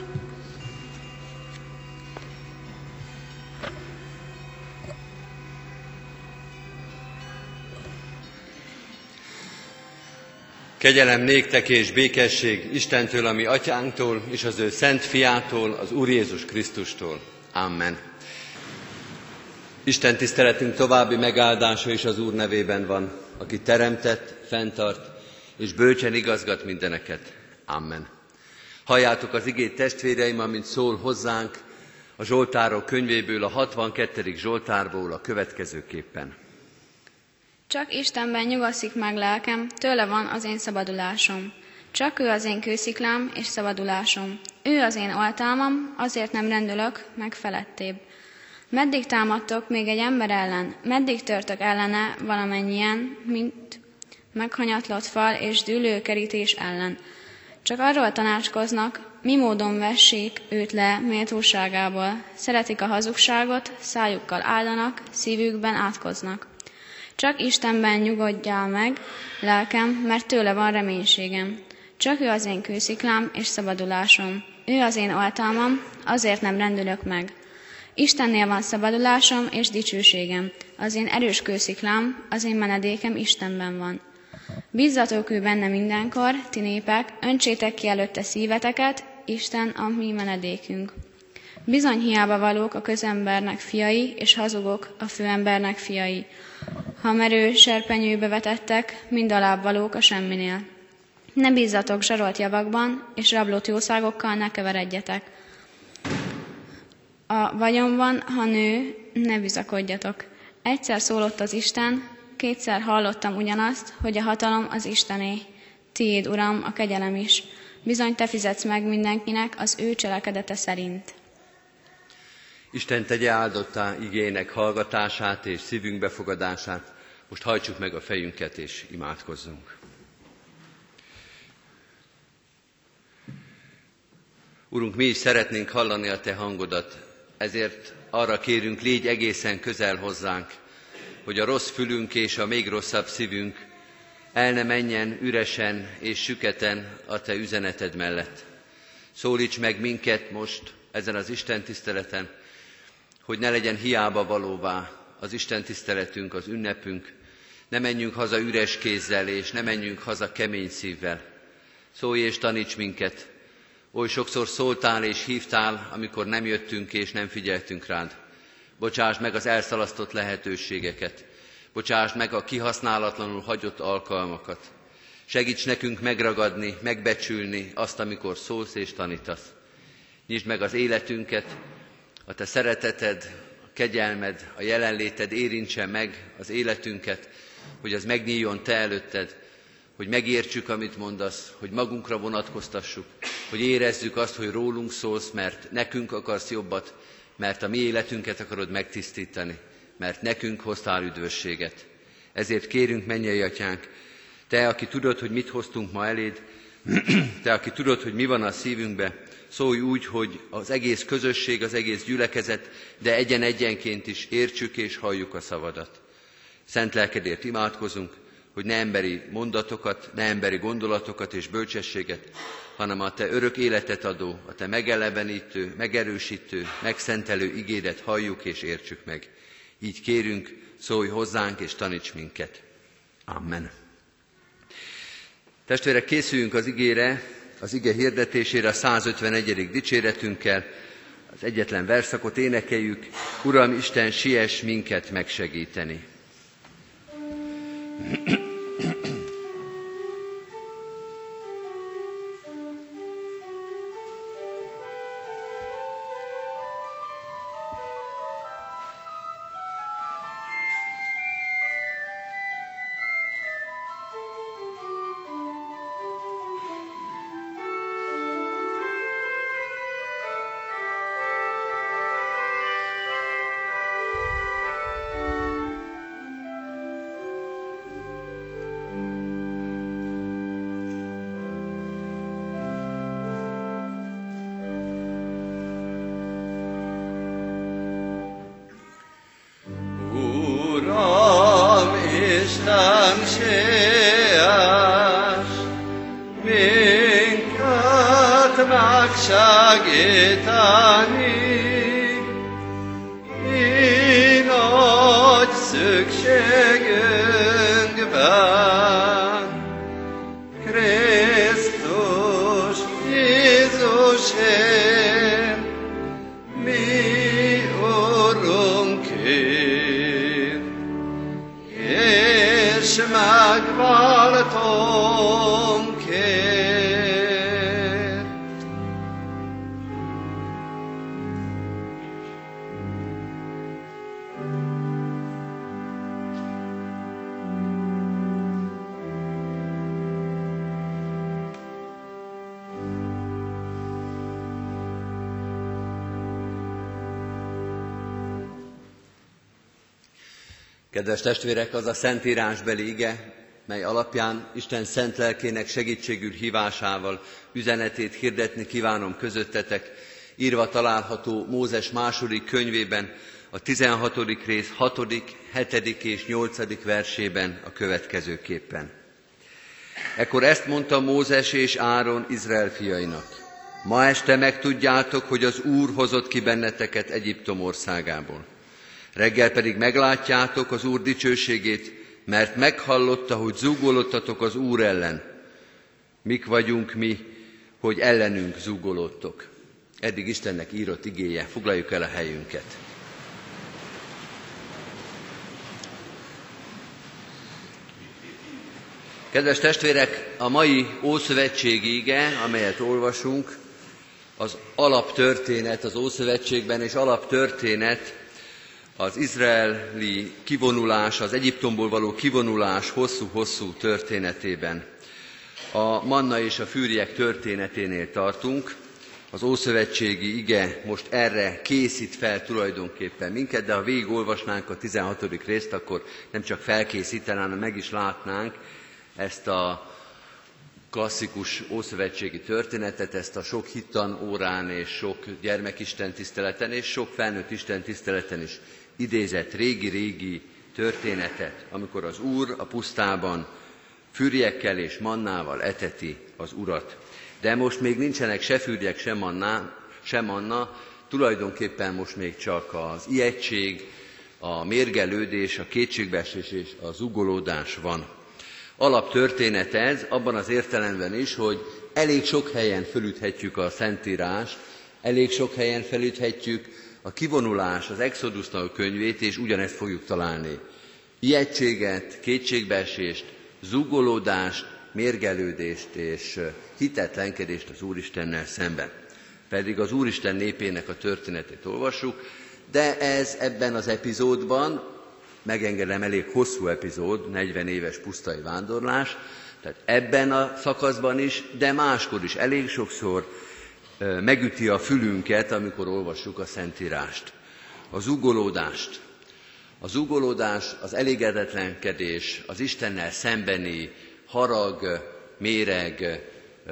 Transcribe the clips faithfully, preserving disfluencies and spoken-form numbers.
Kegyelem néktek és békesség Istentől, a mi atyánktól, és az ő szent fiától, az Úr Jézus Krisztustól. Amen. Isten tiszteletünk további megáldása is az Úr nevében van, aki teremtett, fenntart, és bölcsen igazgat mindeneket. Amen. Halljátok az igét, testvéreim, amint szól hozzánk a Zsoltárok könyvéből, a hatvankettedik Zsoltárból a következőképpen. Csak Istenben nyugszik meg lelkem, tőle van az én szabadulásom. Csak ő az én kősziklám és szabadulásom. Ő az én oltalmam, azért nem rendülök meg felettébb. Meddig támadtok még egy ember ellen? Meddig törtök ellene valamennyien, mint meghanyatlott fal és dűlő kerítés ellen? Csak arról tanácskoznak, mi módon vessék őt le méltóságából. Szeretik a hazugságot, szájukkal áldanak, szívükben átkoznak. Csak Istenben nyugodjál meg, lelkem, mert tőle van reménységem. Csak ő az én kősziklám és szabadulásom. Ő az én oltalmam, azért nem rendülök meg. Istennél van szabadulásom és dicsőségem. Az én erős kősziklám, az én menedékem Istenben van. Bízzatok ő benne mindenkor, ti népek, öntsétek ki előtte szíveteket, Isten a mi menedékünk. Bizony hiába valók a közembernek fiai, és hazugok a főembernek fiai. Ha merő serpenyőbe vetettek, mind alább valók a semminél. Ne bízzatok zsarolt javakban, és rablott jószágokkal ne keveredjetek. A vagyonban, ha nő, ne bizakodjatok. Egyszer szólott az Isten, kétszer hallottam ugyanazt, hogy a hatalom az Istené. Tiéd, Uram, a kegyelem is. Bizony te fizetsz meg mindenkinek az ő cselekedete szerint. Isten tegye áldottá igének hallgatását és szívünk befogadását. Most hajtsuk meg a fejünket és imádkozzunk. Urunk, mi is szeretnénk hallani a Te hangodat, ezért arra kérünk, légy egészen közel hozzánk, hogy a rossz fülünk és a még rosszabb szívünk el ne menjen üresen és süketen a Te üzeneted mellett. Szólíts meg minket most ezen az Isten tiszteleten, hogy ne legyen hiába valóvá az Isten tiszteletünk, az ünnepünk, ne menjünk haza üres kézzel, és ne menjünk haza kemény szívvel. Szólj és taníts minket. Oly sokszor szóltál és hívtál, amikor nem jöttünk és nem figyeltünk rád. Bocsásd meg az elszalasztott lehetőségeket. Bocsásd meg a kihasználatlanul hagyott alkalmakat. Segíts nekünk megragadni, megbecsülni azt, amikor szólsz és tanítasz. Nyisd meg az életünket, a Te szereteted, a kegyelmed, a jelenléted érintse meg az életünket, hogy az megnyíljon Te előtted, hogy megértsük, amit mondasz, hogy magunkra vonatkoztassuk, hogy érezzük azt, hogy rólunk szólsz, mert nekünk akarsz jobbat, mert a mi életünket akarod megtisztítani, mert nekünk hoztál üdvösséget. Ezért kérünk, mennyei Atyánk, Te, aki tudod, hogy mit hoztunk ma eléd, Te, aki tudod, hogy mi van a szívünkbe, szólj úgy, hogy az egész közösség, az egész gyülekezet, de egyen-egyenként is értsük és halljuk a szavadat. Szent lelkedért imádkozunk, hogy ne emberi mondatokat, ne emberi gondolatokat és bölcsességet, hanem a Te örök életet adó, a Te megelevenítő, megerősítő, megszentelő igédet halljuk és értsük meg. Így kérünk, szólj hozzánk és taníts minket. Amen. Testvérek, készüljünk az igére, az ige hirdetésére a százötvenegyedik dicséretünkkel. Az egyetlen verszakot énekeljük: Uram Isten, siess minket megsegíteni. megsegíteni. Én nagy szükségünkben, Krisztus Jézusért, mi Urunkért, és megváltónkért. Kedves testvérek, az a szentírásbeli ige, mely alapján Isten szent lelkének segítségül hívásával üzenetét hirdetni kívánom közöttetek, írva található Mózes második könyvében, a tizenhatodik rész hatodik, hetedik és nyolcadik versében a következőképpen. Ekkor ezt mondta Mózes és Áron Izrael fiainak: ma este megtudjátok, hogy az Úr hozott ki benneteket Egyiptom országából. Reggel pedig meglátjátok az Úr dicsőségét, mert meghallotta, hogy zúgolódtatok az Úr ellen. Mik vagyunk mi, hogy ellenünk zúgolódtok? Eddig Istennek írott igéje, foglaljuk el a helyünket. Kedves testvérek, a mai ószövetségi ige, amelyet olvasunk, az alaptörténet az Ószövetségben, és alaptörténet az izraeli kivonulás, az Egyiptomból való kivonulás hosszú-hosszú történetében. A manna és a fűrjek történeténél tartunk. Az ószövetségi ige most erre készít fel tulajdonképpen minket, de ha végigolvasnánk a tizenhatodik részt, akkor nem csak felkészítene, hanem meg is látnánk ezt a klasszikus ószövetségi történetet, ezt a sok hittan órán és sok gyermekistentiszteleten és sok felnőtt istentiszteleten is idézett régi-régi történetet, amikor az Úr a pusztában fűrjekkel és mannával eteti az Urat. De most még nincsenek se fűrjek, se manna, se manna, tulajdonképpen most még csak az ijegység, a mérgelődés, a kétségbeesés és a zugolódás van. Alaptörténet ez, abban az értelemben is, hogy elég sok helyen fölüthetjük a Szentírást, elég sok helyen felüthetjük a kivonulás, az Exodusnak könyvét, és ugyanezt fogjuk találni. Ijegységet, kétségbeesést, zúgolódást, mérgelődést és hitetlenkedést az Úristennel szemben. Pedig az Úristen népének a történetét olvassuk, de ez ebben az epizódban, megengedem, elég hosszú epizód, negyven éves pusztai vándorlás, tehát ebben a szakaszban is, de máskor is elég sokszor megüti a fülünket, amikor olvassuk a Szentírást. A zúgolódást. A zúgolódás, az elégedetlenkedés, az Istennel szembeni harag, méreg,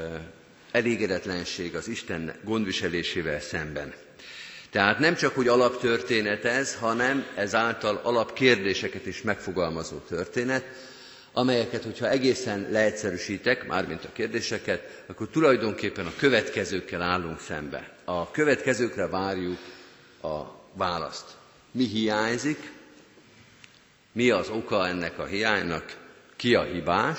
elégedetlenség az Isten gondviselésével szemben. Tehát nem csak, hogy alaptörténet ez, hanem ezáltal alapkérdéseket is megfogalmazó történet, amelyeket, hogyha egészen leegyszerűsítek, mármint a kérdéseket, akkor tulajdonképpen a következőkkel állunk szembe. A következőkre várjuk a választ. Mi hiányzik? Mi az oka ennek a hiánynak? Ki a hibás?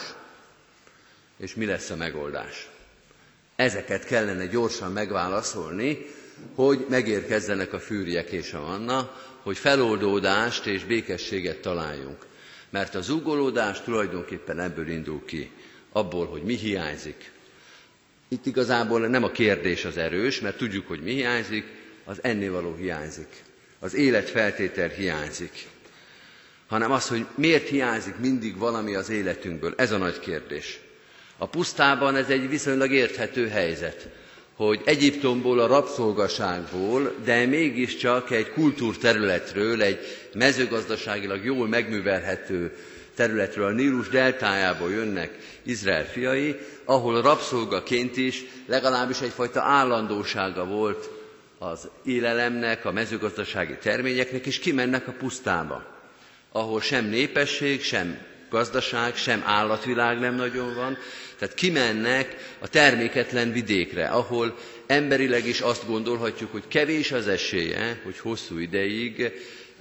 És mi lesz a megoldás? Ezeket kellene gyorsan megválaszolni, hogy megérkezzenek a fűrjek és a manna, hogy feloldódást és békességet találjunk. Mert a zúgolódás tulajdonképpen ebből indul ki, abból, hogy mi hiányzik. Itt igazából nem a kérdés az erős, mert tudjuk, hogy mi hiányzik, az ennivaló hiányzik, az életfeltétel hiányzik. Hanem az, hogy miért hiányzik mindig valami az életünkből, ez a nagy kérdés. A pusztában ez egy viszonylag érthető helyzet, hogy Egyiptomból, a rabszolgaságból, de mégiscsak egy kultúrterületről, egy mezőgazdaságilag jól megművelhető területről, a Nílus deltájából jönnek Izrael fiai, ahol rabszolgaként is legalábbis egyfajta állandósága volt az élelemnek, a mezőgazdasági terményeknek, és kimennek a pusztába, ahol sem népesség, sem gazdaság, sem állatvilág nem nagyon van, tehát kimennek a terméketlen vidékre, ahol emberileg is azt gondolhatjuk, hogy kevés az esélye, hogy hosszú ideig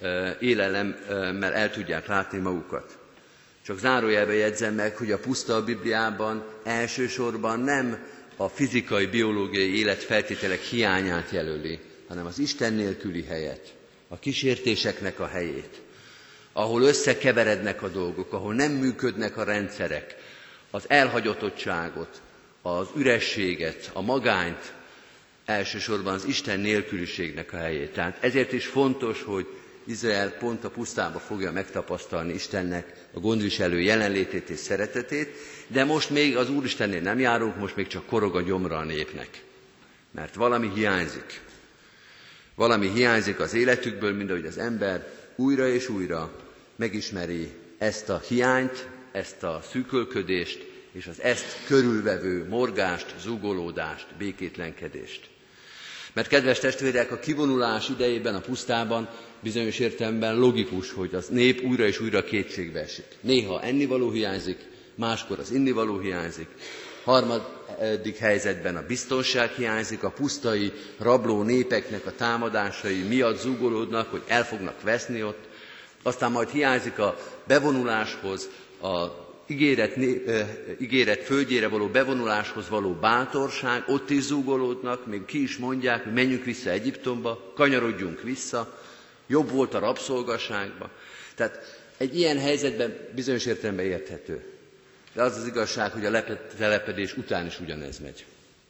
élelemmel el tudják látni magukat. Csak zárójelbe jegyzem meg, hogy a puszta a Bibliában elsősorban nem a fizikai, biológiai életfeltételek hiányát jelöli, hanem az Isten nélküli helyet, a kísértéseknek a helyét, ahol összekeverednek a dolgok, ahol nem működnek a rendszerek, az elhagyatottságot, az ürességet, a magányt, elsősorban az Isten nélküliségnek a helyét. Tehát ezért is fontos, hogy Izrael pont a pusztába fogja megtapasztalni Istennek a gondviselő jelenlétét és szeretetét, de most még az Úristennél nem járunk, most még csak korog a gyomra a népnek. Mert valami hiányzik. Valami hiányzik az életükből, mint ahogy az ember újra és újra megismeri ezt a hiányt, ezt a szűkölködést, és az ezt körülvevő morgást, zúgolódást, békétlenkedést. Mert kedves testvérek, a kivonulás idejében a pusztában bizonyos értelemben logikus, hogy az nép újra és újra kétségbe esik. Néha ennivaló hiányzik, máskor az innivaló hiányzik, harmadik helyzetben a biztonság hiányzik, a pusztai rabló népeknek a támadásai miatt zúgolódnak, hogy el fognak veszni ott, aztán majd hiányzik a bevonuláshoz, a ígéret, ígéret földjére való bevonuláshoz való bátorság, ott is zúgolódnak, még ki is mondják, hogy menjünk vissza Egyiptomba, kanyarodjunk vissza, jobb volt a rabszolgaságba. Tehát egy ilyen helyzetben bizonyos értelemben érthető. De az az igazság, hogy a letelepedés után is ugyanez megy.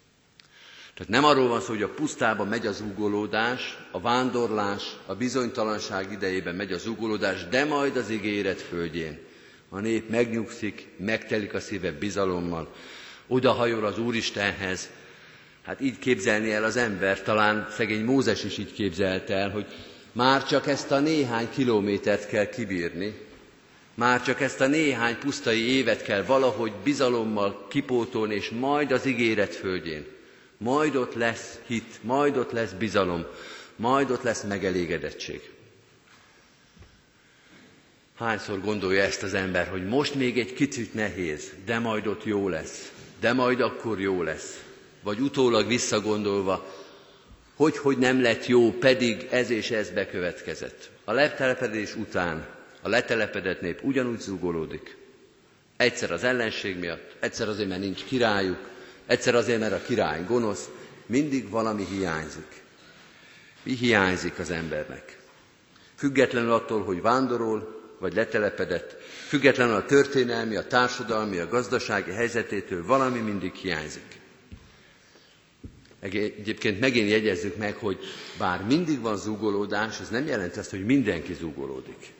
Tehát nem arról van szó, hogy a pusztában megy az zúgolódás, a vándorlás, a bizonytalanság idejében megy a zúgolódás, de majd az ígéret földjén a nép megnyugszik, megtelik a szíve bizalommal, odahajol az Úristenhez. Hát így képzelni el az ember, talán szegény Mózes is így képzelte el, hogy már csak ezt a néhány kilométert kell kibírni, már csak ezt a néhány pusztai évet kell valahogy bizalommal kipótolni, és majd az ígéret földjén, majd ott lesz hit, majd ott lesz bizalom, majd ott lesz megelégedettség. Hányszor gondolja ezt az ember, hogy most még egy kicsit nehéz, de majd ott jó lesz, de majd akkor jó lesz. Vagy utólag visszagondolva, hogy, hogy nem lett jó, pedig ez és ez bekövetkezett. A letelepedés után a letelepedett nép ugyanúgy zúgolódik. Egyszer az ellenség miatt, egyszer azért, mert nincs királyuk, egyszer azért, mert a király gonosz, mindig valami hiányzik. Mi hiányzik az embernek? Függetlenül attól, hogy vándorol, vagy letelepedett, függetlenül a történelmi, a társadalmi, a gazdasági helyzetétől valami mindig hiányzik. Egyébként megint jegyezzük meg, hogy bár mindig van zúgolódás, ez nem jelenti azt, hogy mindenki zúgolódik.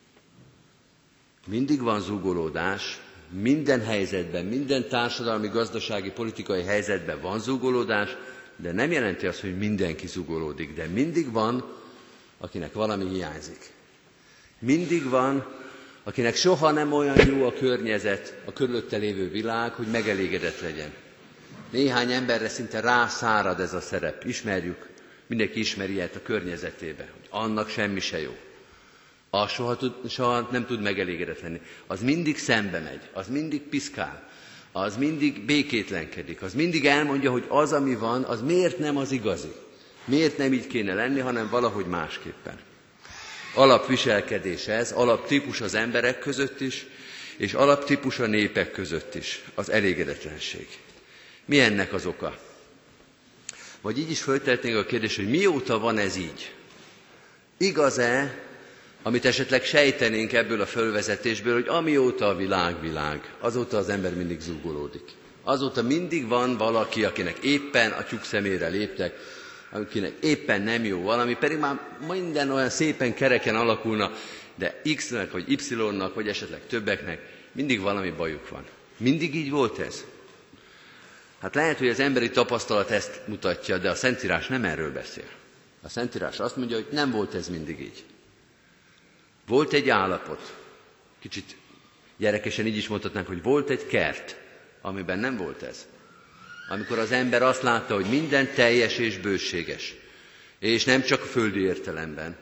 Mindig van zúgolódás, minden helyzetben, minden társadalmi, gazdasági, politikai helyzetben van zúgolódás, de nem jelenti azt, hogy mindenki zúgolódik, de mindig van, akinek valami hiányzik. Mindig van, akinek soha nem olyan jó a környezet, a körülötte lévő világ, hogy megelégedett legyen. Néhány emberre szinte rászárad ez a szerep. Ismerjük, mindenki ismeri ilyet a környezetébe, hogy annak semmi se jó. Az soha, tud, soha nem tud megelégedett lenni. Az mindig szembe megy, az mindig piszkál, az mindig békétlenkedik, az mindig elmondja, hogy az, ami van, az miért nem az igazi. Miért nem így kéne lenni, hanem valahogy másképpen. Alapviselkedés ez, alaptípus az emberek között is, és alaptípus a népek között is, az elégedetlenség. Mi ennek az oka? Vagy így is föltehetnénk a kérdést, hogy mióta van ez így? Igaz-e, amit esetleg sejtenénk ebből a fölvezetésből, hogy amióta a világ világ, azóta az ember mindig zúgolódik. Azóta mindig van valaki, akinek éppen a tyúk szemére léptek, akinek éppen nem jó valami, pedig már minden olyan szépen kereken alakulna, de X-nek, vagy Y-nak, vagy esetleg többeknek mindig valami bajuk van. Mindig így volt ez? Hát lehet, hogy az emberi tapasztalat ezt mutatja, de a Szentírás nem erről beszél. A Szentírás azt mondja, hogy nem volt ez mindig így. Volt egy állapot, kicsit gyerekesen így is mondhatnánk, hogy volt egy kert, amiben nem volt ez. Amikor az ember azt látta, hogy minden teljes és bőséges, és nem csak a földi értelemben,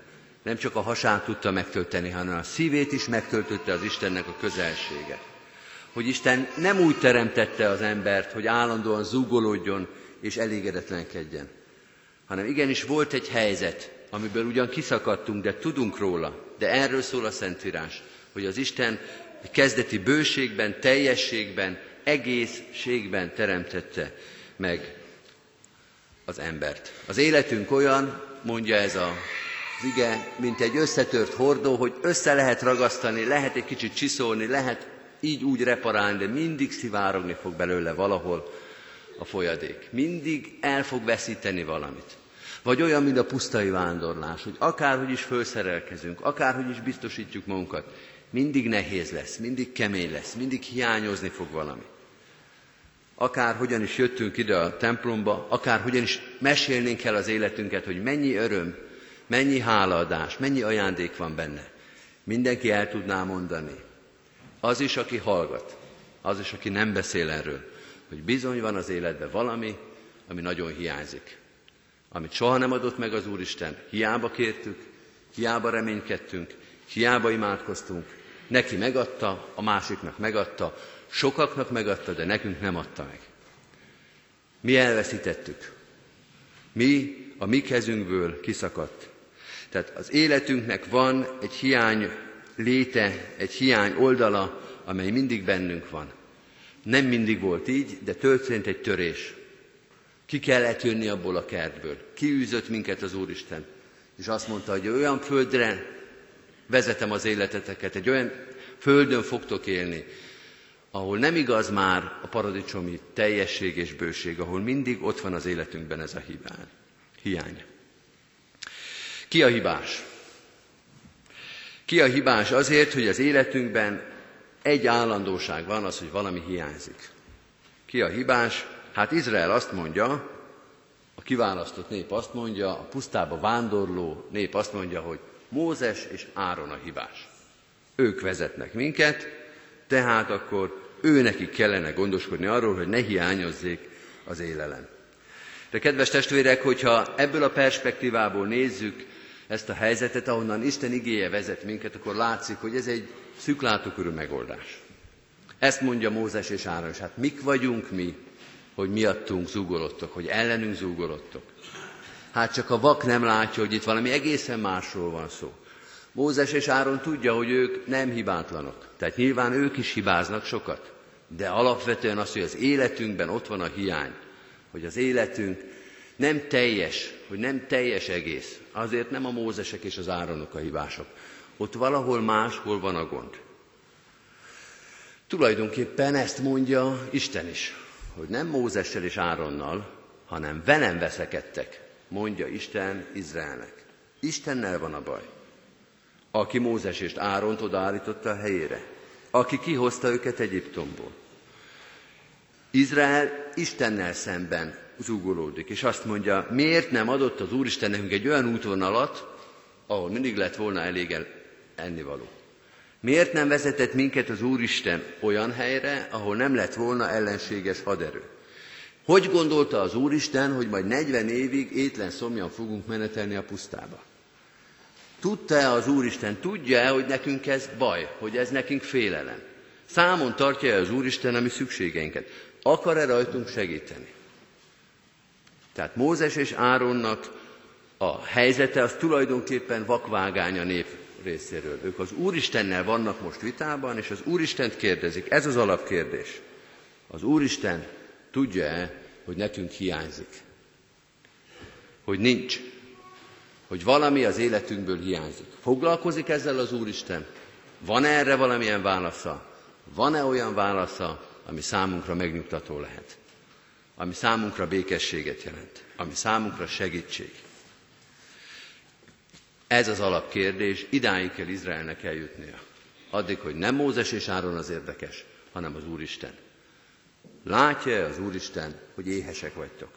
Nem csak a hasát tudta megtölteni, hanem a szívét is megtöltötte az Istennek a közelsége. Hogy Isten nem úgy teremtette az embert, hogy állandóan zúgolódjon és elégedetlenkedjen, hanem igenis volt egy helyzet, amiből ugyan kiszakadtunk, de tudunk róla, de erről szól a Szentírás, hogy az Isten kezdeti bőségben, teljességben, egészségben teremtette meg az embert. Az életünk olyan, mondja ez a az ige, mint egy összetört hordó, hogy össze lehet ragasztani, lehet egy kicsit csiszolni, lehet így úgy reparálni, de mindig szivárogni fog belőle valahol a folyadék. Mindig el fog veszíteni valamit. Vagy olyan, mint a pusztai vándorlás, hogy akárhogy is felszerelkezünk, akárhogy is biztosítjuk magunkat, mindig nehéz lesz, mindig kemény lesz, mindig hiányozni fog valami. Akárhogyan is jöttünk ide a templomba, akárhogyan is mesélnénk el az életünket, hogy mennyi öröm, mennyi hálaadás, mennyi ajándék van benne. Mindenki el tudná mondani. Az is, aki hallgat, az is, aki nem beszél erről, hogy bizony van az életben valami, ami nagyon hiányzik. Amit soha nem adott meg az Úristen, hiába kértük, hiába reménykedtünk, hiába imádkoztunk. Neki megadta, a másiknak megadta, sokaknak megadta, de nekünk nem adta meg. Mi elveszítettük. Mi a mi kezünkből kiszakadt. Tehát az életünknek van egy hiány léte, egy hiány oldala, amely mindig bennünk van. Nem mindig volt így, de történt egy törés. Ki kellett jönni abból a kertből. Kiűzött minket az Úristen. És azt mondta, hogy olyan földre vezetem az életeteket, egy olyan földön fogtok élni, ahol nem igaz már a paradicsomi teljesség és bőség, ahol mindig ott van az életünkben ez a hiány. Ki a hibás? Ki a hibás azért, hogy az életünkben egy állandóság van, az, hogy valami hiányzik. Ki a hibás? Hát Izrael azt mondja, a kiválasztott nép azt mondja, a pusztába vándorló nép azt mondja, hogy Mózes és Áron a hibás. Ők vezetnek minket, tehát akkor őnekik kellene gondoskodni arról, hogy ne hiányozzék az élelem. De kedves testvérek, hogyha ebből a perspektívából nézzük ezt a helyzetet, ahonnan Isten igéje vezet minket, akkor látszik, hogy ez egy szűklátókörű megoldás. Ezt mondja Mózes és Áron, és hát mik vagyunk mi, hogy miattunk zúgolottok, hogy ellenünk zúgolottok. Hát csak a vak nem látja, hogy itt valami egészen másról van szó. Mózes és Áron tudja, hogy ők nem hibátlanok. Tehát nyilván ők is hibáznak sokat. De alapvetően az, hogy az életünkben ott van a hiány, hogy az életünk nem teljes, hogy nem teljes egész. Azért nem a Mózesek és az Áronok a hibások. Ott valahol máshol van a gond. Tulajdonképpen ezt mondja Isten is, hogy nem Mózessel és Áronnal, hanem velem veszekedtek, mondja Isten Izraelnek. Istennel van a baj. Aki Mózes és Áront odaállította a helyére. Aki kihozta őket Egyiptomból. Izrael Istennel szemben zúgolódik, és azt mondja, miért nem adott az Úristen nekünk egy olyan útvonalat, ahol mindig lett volna elég ennivaló. Miért nem vezetett minket az Úristen olyan helyre, ahol nem lett volna ellenséges haderő? Hogy gondolta az Úristen, hogy majd negyven évig étlen szomjan fogunk menetelni a pusztába? Tudta-e az Úristen, tudja-e, hogy nekünk ez baj, hogy ez nekünk félelem? Számon tartja-e az Úristen a mi szükségeinket? Akar-e rajtunk segíteni? Tehát Mózes és Áronnak a helyzete az tulajdonképpen vakvágány a nép részéről. Ők az Úristennel vannak most vitában, és az Úristent kérdezik. Ez az alapkérdés. Az Úristen tudja-e, hogy nekünk hiányzik? Hogy nincs? Hogy valami az életünkből hiányzik? Foglalkozik ezzel az Úristen? Van erre valamilyen válasza? Van-e olyan válasza, ami számunkra megnyugtató lehet? Ami számunkra békességet jelent? Ami számunkra segítség? Ez az alapkérdés, idáig kell Izraelnek eljutnia. Addig, hogy nem Mózes és Áron az érdekes, hanem az Úristen. Látja az Úristen, hogy éhesek vagytok?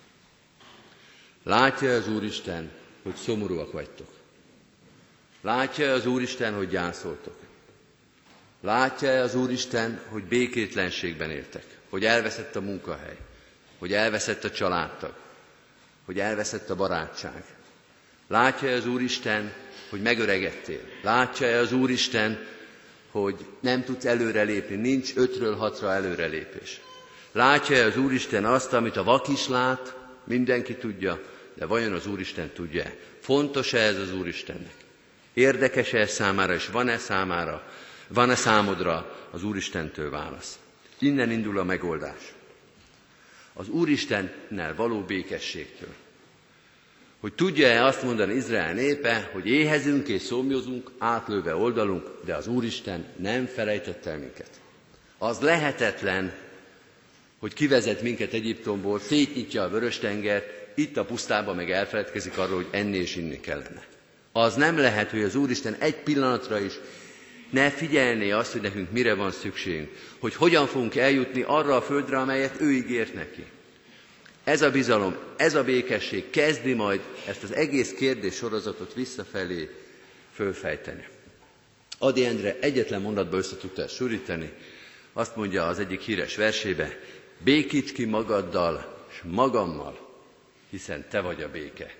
Látja az Úristen, hogy szomorúak vagytok? Látja az Úristen, hogy gyászoltok? Látja az Úristen, hogy békétlenségben éltek? Hogy elveszett a munkahely? Hogy elveszett a családtag? Hogy elveszett a barátság? Látja-e az Úristen, hogy megöregedtél? Látja-e az Úristen, hogy nem tudsz előrelépni, nincs ötről hatra előrelépés? Látja-e az Úristen azt, amit a vak is lát, mindenki tudja, de vajon az Úristen tudja-e? Fontos-e ez az Úristennek? Érdekes-e ez számára, és van-e számára, van-e számodra az Úristentől válasz? Innen indul a megoldás. Az Úristennel való békességtől. Hogy tudja-e azt mondani Izrael népe, hogy éhezünk és szomjazunk, átlőve oldalunk, de az Úristen nem felejtett el minket. Az lehetetlen, hogy kivezet minket Egyiptomból, szétnyitja a Vörös-tengert, itt a pusztában meg elfeledkezik arról, hogy enni és inni kellene. Az nem lehet, hogy az Úristen egy pillanatra is ne figyelné azt, hogy nekünk mire van szükségünk, hogy hogyan fogunk eljutni arra a földre, amelyet ő ígért neki. Ez a bizalom, ez a békesség kezdi majd ezt az egész kérdés sorozatot visszafelé fölfejteni. Ady Endre egyetlen mondatba össze tudta ezt sűríteni, azt mondja az egyik híres versébe: békíts ki magaddal és magammal, hiszen te vagy a béke.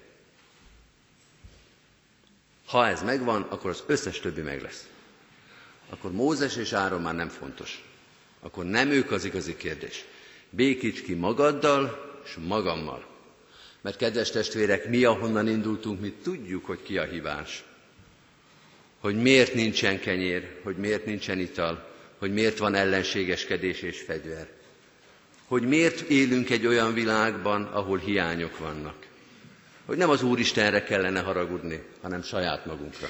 Ha ez megvan, akkor az összes többi meg lesz. Akkor Mózes és Áron már nem fontos. Akkor nem ők az igazi kérdés. Békíts ki magaddal és magammal. Mert kedves testvérek, mi ahonnan indultunk, mi tudjuk, hogy ki a hibás. Hogy miért nincsen kenyér, hogy miért nincsen ital, hogy miért van ellenségeskedés és fegyver. Hogy miért élünk egy olyan világban, ahol hiányok vannak. Hogy nem az Úristenre kellene haragudni, hanem saját magunkra.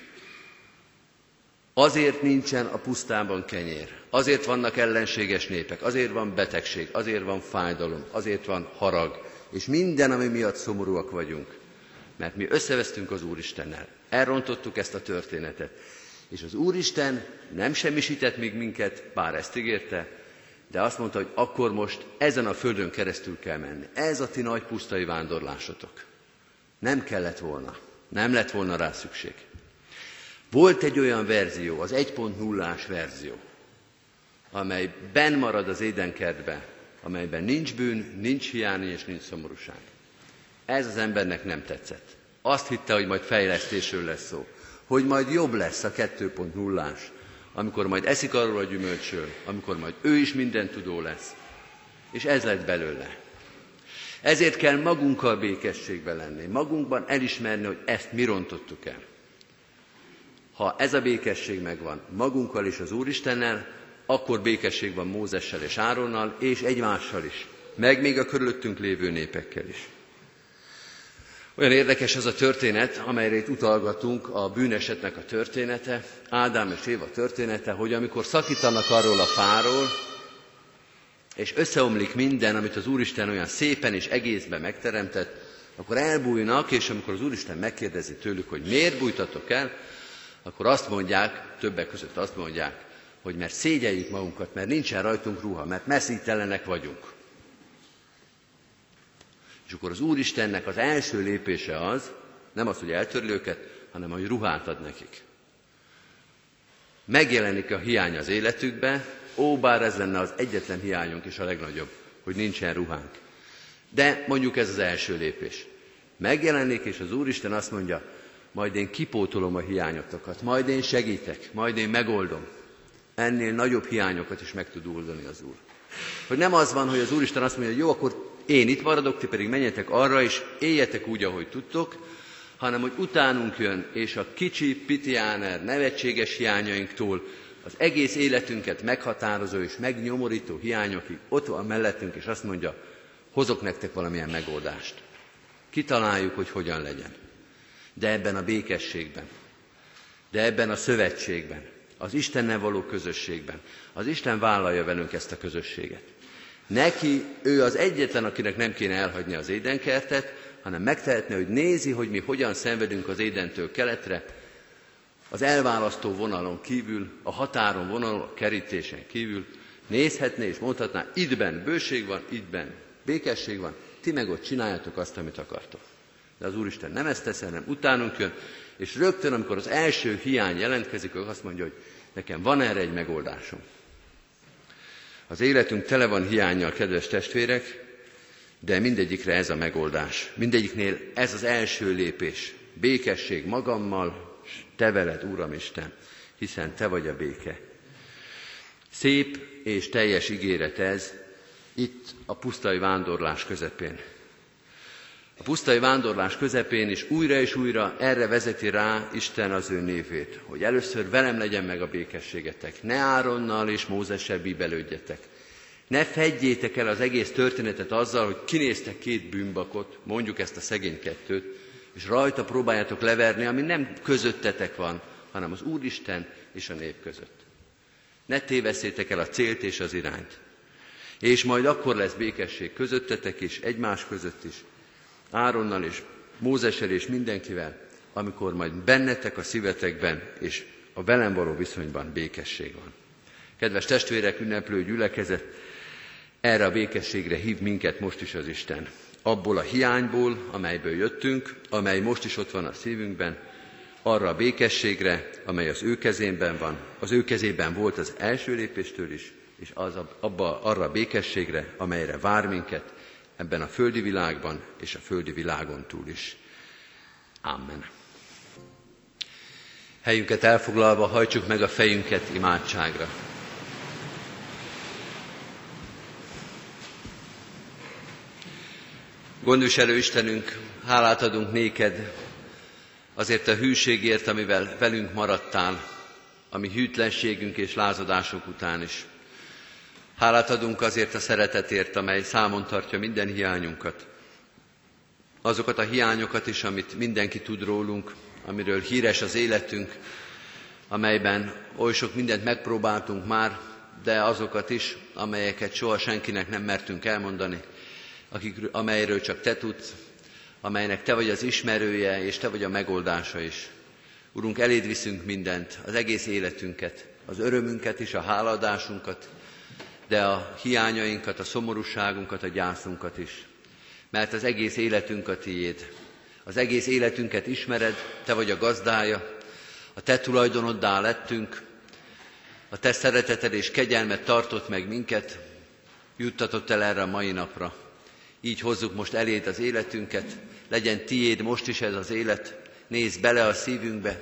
Azért nincsen a pusztában kenyér, azért vannak ellenséges népek, azért van betegség, azért van fájdalom, azért van harag, és minden, ami miatt szomorúak vagyunk. Mert mi összevesztünk az Úristennel, elrontottuk ezt a történetet. És az Úristen nem semmisített még minket, bár ezt ígérte, de azt mondta, hogy akkor most ezen a földön keresztül kell menni. Ez a ti nagy pusztai vándorlásotok. Nem kellett volna, nem lett volna rá szükség. Volt egy olyan verzió, az egy pont nullás verzió, amely benn marad az édenkertbe, amelyben nincs bűn, nincs hiány és nincs szomorúság. Ez az embernek nem tetszett. Azt hitte, hogy majd fejlesztésről lesz szó, hogy majd jobb lesz a kettő pont nullás, amikor majd eszik arról a gyümölcsről, amikor majd ő is mindentudó lesz. És ez lett belőle. Ezért kell magunkkal békességben lenni, magunkban elismerni, hogy ezt mi rontottuk el. Ha ez a békesség megvan magunkkal és az Úristennel, akkor békesség van Mózessel és Áronnal, és egymással is, meg még a körülöttünk lévő népekkel is. Olyan érdekes ez a történet, amelyre itt utalgatunk, a bűnesetnek a története, Ádám és Éva története, hogy amikor szakítanak arról a fáról, és összeomlik minden, amit az Úristen olyan szépen és egészben megteremtett, akkor elbújnak, és amikor az Úristen megkérdezi tőlük, hogy miért bújtatok el, akkor azt mondják, többek között azt mondják, hogy mert szégyeljük magunkat, mert nincsen rajtunk ruha, mert messzítelenek vagyunk. És akkor az Úristennek az első lépése az, nem az, hogy eltörli őket, hanem hogy ruhát ad nekik. Megjelenik a hiány az életükbe, ó, bár ez lenne az egyetlen hiányunk és a legnagyobb, hogy nincsen ruhánk. De mondjuk ez az első lépés. Megjelenik, és az Úristen azt mondja, majd én kipótolom a hiányotokat, majd én segítek, majd én megoldom. Ennél nagyobb hiányokat is meg tud oldani az Úr. Hogy nem az van, hogy az Úristen azt mondja, hogy jó, akkor én itt maradok, ti pedig menjetek arra, és éljetek úgy, ahogy tudtok, hanem hogy utánunk jön, és a kicsi, pitiáner, nevetséges hiányainktól az egész életünket meghatározó és megnyomorító hiányokig ott van mellettünk, és azt mondja, hozok nektek valamilyen megoldást. Kitaláljuk, hogy hogyan legyen. De ebben a békességben, de ebben a szövetségben, az Istennel való közösségben. Az Isten vállalja velünk ezt a közösséget. Neki, ő az egyetlen, akinek nem kéne elhagyni az édenkertet, hanem megtehetne, hogy nézi, hogy mi hogyan szenvedünk az Édentől keletre, az elválasztó vonalon kívül, a határon vonalon, a kerítésen kívül, nézhetné és mondhatná, ittben bőség van, ittben békesség van, ti meg ott csináljátok azt, amit akartok. De az Úristen nem ezt teszi, hanem utánunk jön, és rögtön, amikor az első hiány jelentkezik, akkor azt mondja, hogy nekem van erre egy megoldásom. Az életünk tele van hiánnyal, kedves testvérek, de mindegyikre ez a megoldás. Mindegyiknél ez az első lépés. békesség magammal, s te veled, Uramisten, hiszen te vagy a béke. Szép és teljes ígéret ez, itt a pusztai vándorlás közepén. A pusztai vándorlás közepén is újra és újra erre vezeti rá Isten az ő névét, hogy először velem legyen meg a békességetek, ne Áronnal és Mózessel bíbelődjetek. Ne fedjétek el az egész történetet azzal, hogy kinéztek két bűnbakot, mondjuk ezt a szegény kettőt, és rajta próbáljátok leverni, ami nem közöttetek van, hanem az Úristen és a nép között. Ne tévesszétek el a célt és az irányt. És majd akkor lesz békesség közöttetek és egymás között is, Áronnal és Mózessel és mindenkivel, amikor majd bennetek a szívetekben és a velem való viszonyban békesség van. Kedves testvérek, ünneplő gyülekezet, erre a békességre hív minket most is az Isten. Abból a hiányból, amelyből jöttünk, amely most is ott van a szívünkben, arra a békességre, amely az ő kezében van, az ő kezében volt az első lépéstől is, és az abba, arra a békességre, amelyre vár minket ebben a földi világban és a földi világon túl is. Amen. Helyünket elfoglalva hajtsuk meg a fejünket imádságra. Gondviselő Istenünk, hálát adunk néked azért a hűségért, amivel velünk maradtál, ami hűtlenségünk és lázadásunk után is. Hálát adunk azért a szeretetért, amely számon tartja minden hiányunkat. Azokat a hiányokat is, amit mindenki tud rólunk, amiről híres az életünk, amelyben oly sok mindent megpróbáltunk már, de azokat is, amelyeket soha senkinek nem mertünk elmondani, akik, amelyről csak te tudsz, amelynek te vagy az ismerője, és te vagy a megoldása is. Urunk, eléd viszünk mindent, az egész életünket, az örömünket is, a hálaadásunkat, de a hiányainkat, a szomorúságunkat, a gyászunkat is. Mert az egész életünk a tiéd. Az egész életünket ismered, te vagy a gazdája, a te tulajdonoddá lettünk, a te szereteted és kegyelmed tartott meg minket, juttatott el erre a mai napra. Így hozzuk most eléd az életünket, legyen tiéd most is ez az élet, nézz bele a szívünkbe,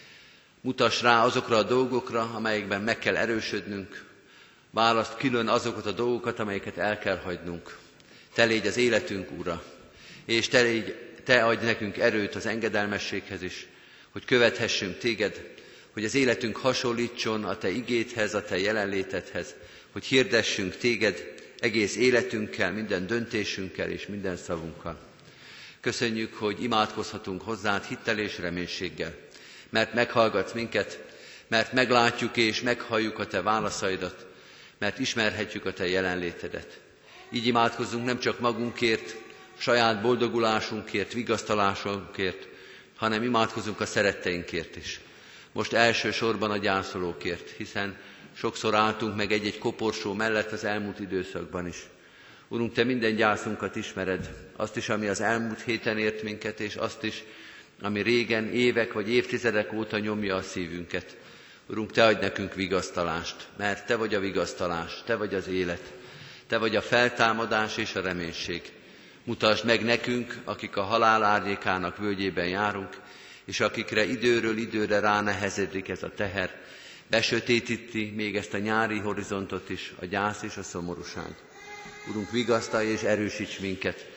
mutass rá azokra a dolgokra, amelyekben meg kell erősödnünk, választ külön azokat a dolgokat, amelyeket el kell hagynunk. Te légy az életünk Ura, és te, légy, te adj nekünk erőt az engedelmességhez is, hogy követhessünk téged, hogy az életünk hasonlítson a te igédhez, a te jelenlétedhez, hogy hirdessünk téged egész életünkkel, minden döntésünkkel és minden szavunkkal. Köszönjük, hogy imádkozhatunk hozzád hittel és reménységgel, mert meghallgatsz minket, mert meglátjuk és meghalljuk a te válaszaidat, mert ismerhetjük a te jelenlétedet. Így imádkozzunk nem csak magunkért, saját boldogulásunkért, vigasztalásunkért, hanem imádkozunk a szeretteinkért is. Most elsősorban a gyászolókért, hiszen sokszor álltunk meg egy-egy koporsó mellett az elmúlt időszakban is. Urunk, te minden gyászunkat ismered, azt is, ami az elmúlt héten ért minket, és azt is, ami régen, évek vagy évtizedek óta nyomja a szívünket. Urunk, te adj nekünk vigasztalást, mert te vagy a vigasztalás, te vagy az élet, te vagy a feltámadás és a reménység. Mutasd meg nekünk, akik a halál árnyékának völgyében járunk, és akikre időről időre ránehezedik ez a teher, besötétíti még ezt a nyári horizontot is, a gyász és a szomorúság. Urunk, vigasztalj és erősíts minket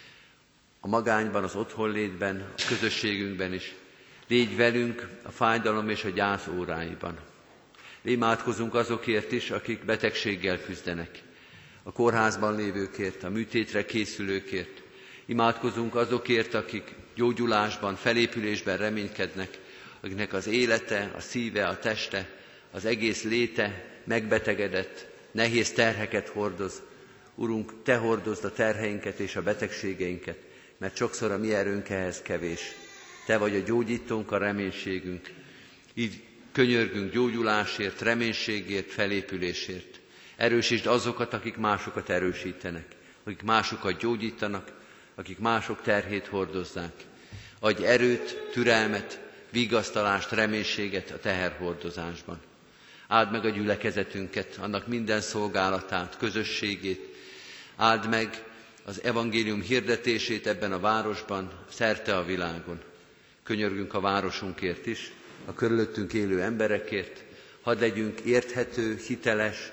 a magányban, az otthonlétben, a közösségünkben is. Légy velünk a fájdalom és a gyász óráiban. Imádkozunk azokért is, akik betegséggel küzdenek, a kórházban lévőkért, a műtétre készülőkért. Imádkozunk azokért, akik gyógyulásban, felépülésben reménykednek, akiknek az élete, a szíve, a teste, az egész léte megbetegedett, nehéz terheket hordoz. Urunk, te hordozd a terheinket és a betegségeinket, mert sokszor a mi erőnk ehhez kevés. Te vagy a gyógyítónk, a reménységünk. Így könyörgünk gyógyulásért, reménységért, felépülésért. Erősítsd azokat, akik másokat erősítenek, akik másokat gyógyítanak, akik mások terhét hordozzák. Adj erőt, türelmet, vigasztalást, reménységet a teherhordozásban. Áld meg a gyülekezetünket, annak minden szolgálatát, közösségét. Áld meg az evangélium hirdetését ebben a városban, szerte a világon. Könyörgünk a városunkért is, a körülöttünk élő emberekért. Hadd legyünk érthető, hiteles,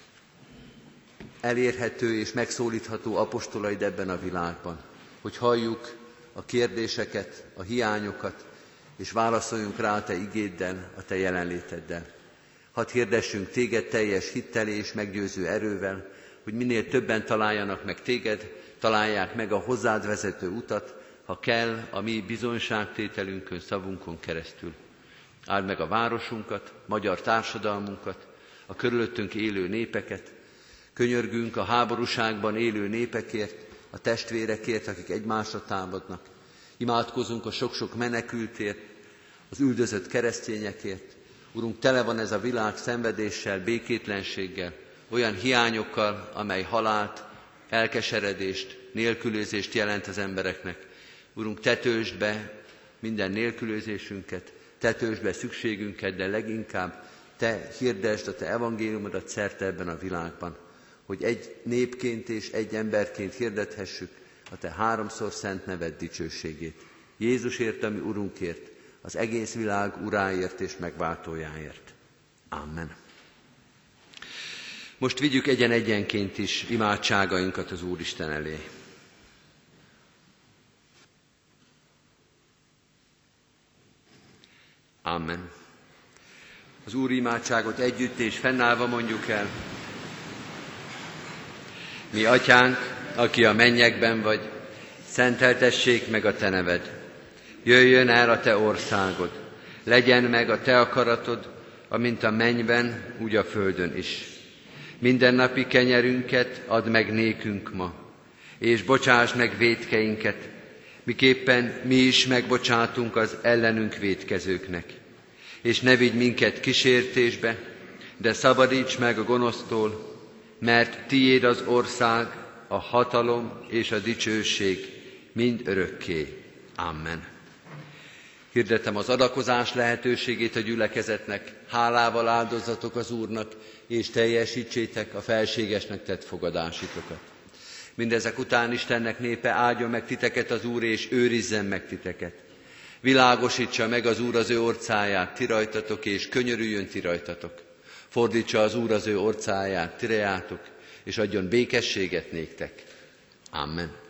elérhető és megszólítható apostolaid ebben a világban, hogy halljuk a kérdéseket, a hiányokat, és válaszoljunk rá a Te igéddel, a Te jelenléteddel. Hadd hirdessünk Téged teljes hittel és meggyőző erővel, hogy minél többen találjanak meg Téged, találják meg a hozzád vezető utat, ha kell, a mi bizonyságtételünkön, szavunkon keresztül. Áld meg a városunkat, magyar társadalmunkat, a körülöttünk élő népeket. Könyörgünk a háborúságban élő népekért, a testvérekért, akik egymásra támadnak. Imádkozunk a sok-sok menekültért, az üldözött keresztényekért. Urunk, tele van ez a világ szenvedéssel, békétlenséggel, olyan hiányokkal, amely halált, elkeseredést, nélkülözést jelent az embereknek. Urunk, Te töltsd be minden nélkülözésünket, Te töltsd be szükségünket, de leginkább Te hirdesd a Te evangéliumodat szerte ebben a világban, hogy egy népként és egy emberként hirdethessük a Te háromszor szent neved dicsőségét. Jézusért, ami Urunkért, az egész világ uráért és megváltójáért. Amen. Most vigyük egyen-egyenként is imádságainkat az Úristen elé. Amen. Az Úr imádságot együtt és fennállva mondjuk el. Mi atyánk, aki a mennyekben vagy, szenteltessék meg a Te neved. Jöjjön el a Te országod, legyen meg a Te akaratod, amint a mennyben, úgy a földön is. Mindennapi kenyerünket add meg nékünk ma, és bocsásd meg vétkeinket, miképpen mi is megbocsátunk az ellenünk vétkezőknek. És ne vigy minket kísértésbe, de szabadíts meg a gonosztól, mert Tiéd az ország, a hatalom és a dicsőség mind örökké. Amen. Hirdetem az adakozás lehetőségét a gyülekezetnek, hálával áldozatok az Úrnak, és teljesítsétek a felségesnek tett fogadásitokat. Mindezek után Istennek népe, áldjon meg titeket az Úr, és őrizzen meg titeket. Világosítsa meg az Úr az ő orcáját ti rajtatok, és könyörüljön ti rajtatok. Fordítsa az Úr az ő orcáját ti reátok, és adjon békességet néktek. Amen.